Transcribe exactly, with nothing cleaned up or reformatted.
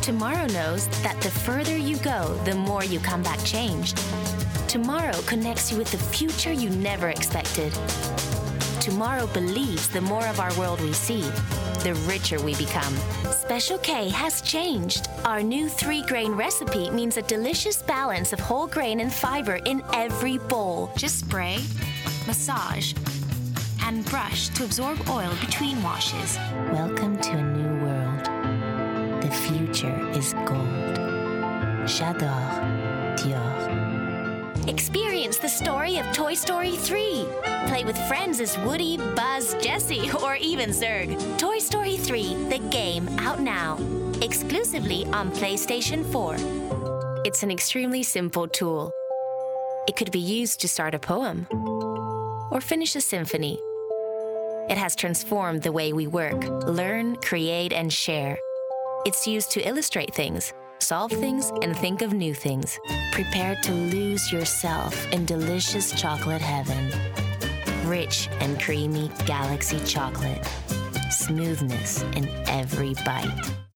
Tomorrow knows that the further you go, the more you come back changed. Tomorrow connects you with the future you never expected. Tomorrow believes the more of our world we see, the richer we become. Special K has changed. Our new three-grain recipe means a delicious balance of whole grain and fiber in every bowl. Just spray, massage, and brush to absorb oil between washes. Welcome to a new world. The future is gold. J'adore Dior. Experience the story of Toy Story three. Play with friends as Woody, Buzz, Jessie, or even Zurg. Toy Story three, the game, out now. Exclusively on PlayStation four. It's an extremely simple tool. It could be used to start a poem or finish a symphony. It has transformed the way we work, learn, create, and share. It's used to illustrate things, solve things, and think of new things. Prepare to lose yourself in delicious chocolate heaven. Rich and creamy galaxy chocolate. Smoothness in every bite.